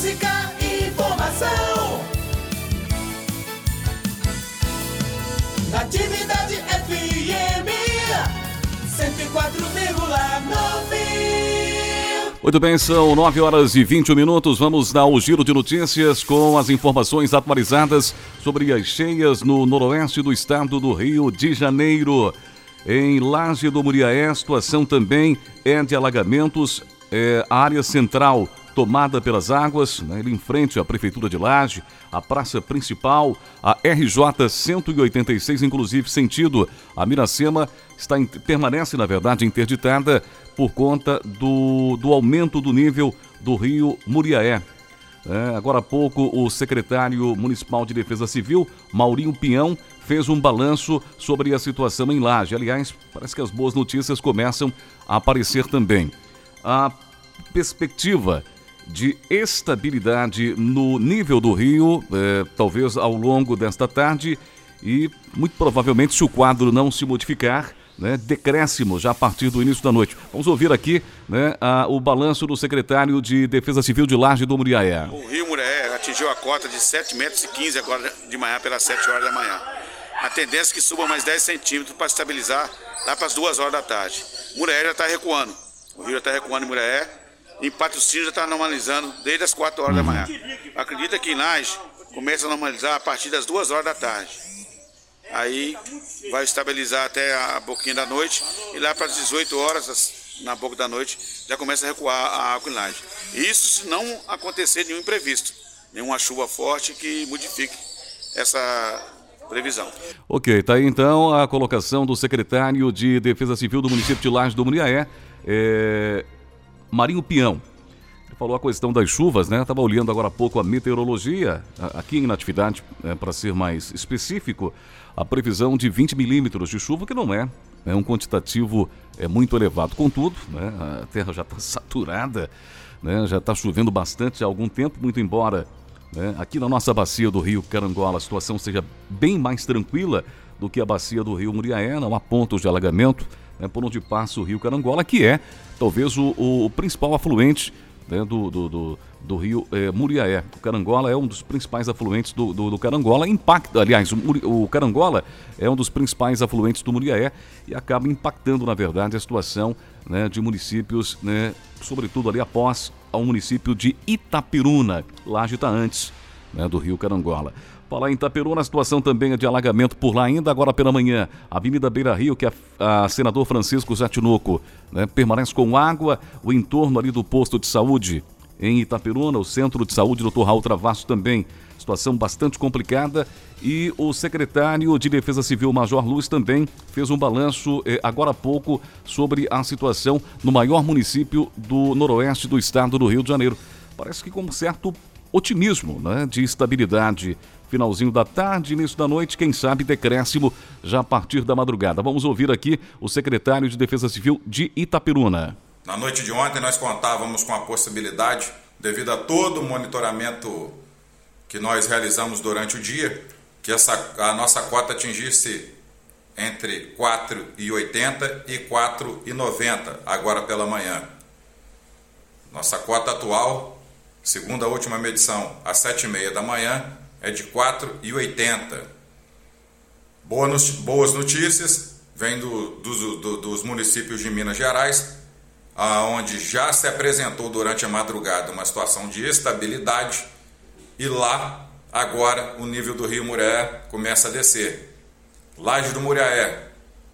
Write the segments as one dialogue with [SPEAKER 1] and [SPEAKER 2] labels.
[SPEAKER 1] música e informação. Natividade FM 104,9.
[SPEAKER 2] Muito bem, são 9h21. Vamos dar o giro de notícias com as informações atualizadas sobre as cheias no noroeste do estado do Rio de Janeiro. Em Laje do Muriaé, a situação também é de alagamentos. A área central tomada pelas águas, ali em frente à Prefeitura de Laje, a praça principal, a RJ 186, inclusive sentido a Miracema, permanece, na verdade, interditada por conta do aumento do nível do rio Muriaé. Agora há pouco, o secretário municipal de Defesa Civil, Maurinho Pinhão, fez um balanço sobre a situação em Laje. Aliás, parece que as boas notícias começam a aparecer também. A perspectiva de estabilidade no nível do rio, talvez ao longo desta tarde, e muito provavelmente, se o quadro não se modificar, decréscimo já a partir do início da noite. Vamos ouvir aqui o balanço do secretário de Defesa Civil de Laje do Muriaé.
[SPEAKER 3] O rio Muriaé atingiu a cota de 7,15 metros agora de manhã, pelas 7 horas da manhã. A tendência é que suba mais 10 centímetros para estabilizar lá para as 2 horas da tarde. Muriaé já está recuando. O rio já está recuando em Muriaé. Em Patrocínio já está normalizando desde as 4 horas da manhã. Acredita que em Laje começa a normalizar a partir das 2 horas da tarde. Aí vai estabilizar até a boquinha da noite e lá para as 18 horas, na boca da noite, já começa a recuar a água em Laje. Isso se não acontecer nenhum imprevisto, nenhuma chuva forte que modifique essa previsão.
[SPEAKER 2] Ok, tá aí então a colocação do secretário de Defesa Civil do município de Laje do Muriaé, Marinho Pinhão. Ele falou a questão das chuvas, Estava olhando agora há pouco a meteorologia, aqui em Natividade, para ser mais específico, a previsão de 20 milímetros de chuva, que não é um quantitativo muito elevado. Contudo, a terra já está saturada, já está chovendo bastante há algum tempo, muito embora aqui na nossa bacia do rio Carangola a situação seja bem mais tranquila do que a bacia do rio Muriaé, não há pontos de alagamento, por onde passa o rio Carangola, que é talvez o principal afluente do rio Muriaé. O Carangola é um dos principais afluentes do Carangola. Aliás, o Carangola é um dos principais afluentes do Muriaé e acaba impactando, na verdade, a situação de municípios, sobretudo ali após ao município de Itaperuna. Laje está antes do rio Carangola. Falar em Itaperuna, a situação também é de alagamento por lá ainda, agora pela manhã. Avenida Beira Rio, que a senador Francisco Jatinoco permanece com água, o entorno ali do posto de saúde em Itaperuna, o centro de saúde Dr. Raul Travasso também. Situação bastante complicada e o secretário de Defesa Civil, Major Luz, também fez um balanço agora há pouco sobre a situação no maior município do noroeste do estado do Rio de Janeiro. Parece que com um certo otimismo de estabilidade. Finalzinho da tarde, início da noite, quem sabe decréscimo já a partir da madrugada. Vamos ouvir aqui o secretário de Defesa Civil de Itaperuna.
[SPEAKER 4] Na noite de ontem nós contávamos com a possibilidade, devido a todo o monitoramento que nós realizamos durante o dia, que a nossa cota atingisse entre 4,80 e 4,90 agora pela manhã. Nossa cota atual, segundo a última medição, às 7h30 da manhã, é de 4,80. Boas notícias vêm dos municípios de Minas Gerais, onde já se apresentou durante a madrugada uma situação de estabilidade e lá, agora, o nível do rio Muriaé começa a descer. Laje do Muriaé,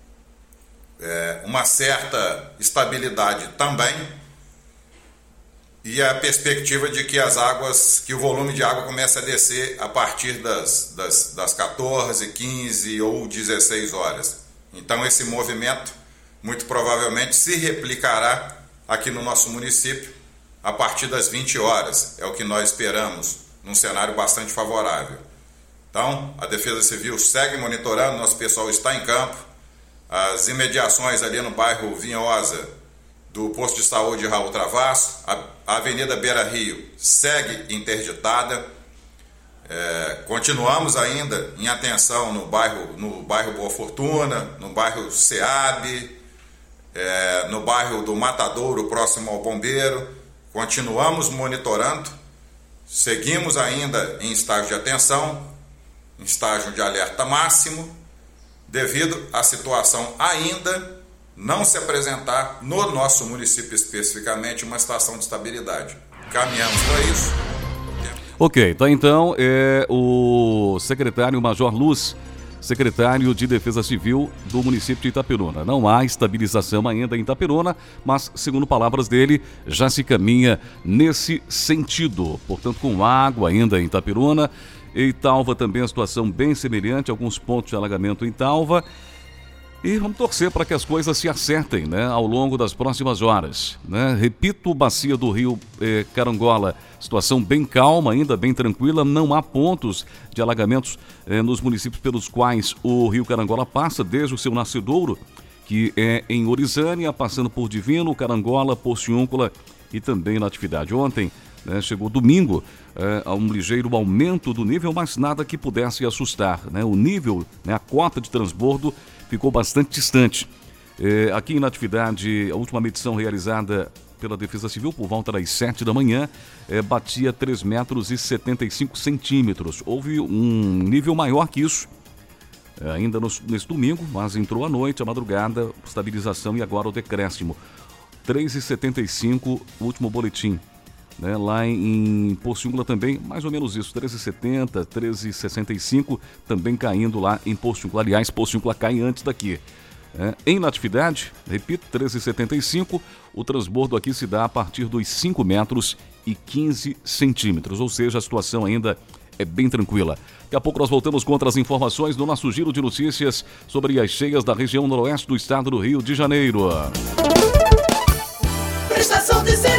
[SPEAKER 4] uma certa estabilidade também, e a perspectiva de que que o volume de água comece a descer a partir das 14, 15 ou 16 horas. Então esse movimento muito provavelmente se replicará aqui no nosso município a partir das 20 horas, é o que nós esperamos, num cenário bastante favorável. Então, a Defesa Civil segue monitorando, nosso pessoal está em campo, as imediações ali no bairro Vinhosa, do posto de saúde Raul Travasso, a Avenida Beira Rio segue interditada. Continuamos ainda em atenção no bairro Boa Fortuna, no bairro SEAB, no bairro do Matadouro, próximo ao Bombeiro. Continuamos monitorando seguimos ainda em estágio de atenção, em estágio de alerta máximo, devido à situação ainda não se apresentar no nosso município especificamente uma situação de estabilidade. Caminhamos para isso.
[SPEAKER 2] Ok, tá então o secretário Major Luz, secretário de Defesa Civil do município de Itaperuna. Não há estabilização ainda em Itaperuna, mas, segundo palavras dele, já se caminha nesse sentido. Portanto, com água ainda em Itaperuna. Em Italva também a situação bem semelhante, alguns pontos de alagamento em Italva. E vamos torcer para que as coisas se acertem, né, ao longo das próximas horas, né? Repito, bacia do rio Carangola, situação bem calma, ainda bem tranquila, não há pontos de alagamentos nos municípios pelos quais o rio Carangola passa desde o seu nascedouro, que é em Orizânia, passando por Divino, Carangola, Porciúncula e também Natividade. Ontem, chegou domingo, a um ligeiro aumento do nível, mas nada que pudesse assustar, né? O nível, a cota de transbordo ficou bastante distante. Aqui em Natividade, a última medição realizada pela Defesa Civil por volta das 7 da manhã, batia 3,75 metros. Houve um nível maior que isso, ainda nesse domingo, mas entrou à noite, à madrugada, estabilização e agora o decréscimo. 3,75 o último boletim. Lá em Porciúncula também, mais ou menos isso, 13,70, 13,65, também caindo lá em Porciúncula. Aliás, Porciúncula cai antes daqui. Em Natividade, repito, 13,75, o transbordo aqui se dá a partir dos 5 metros e 15 centímetros, ou seja, a situação ainda é bem tranquila. Daqui a pouco nós voltamos com outras informações no nosso giro de notícias sobre as cheias da região noroeste do estado do Rio de Janeiro.
[SPEAKER 1] Prestação de serviço.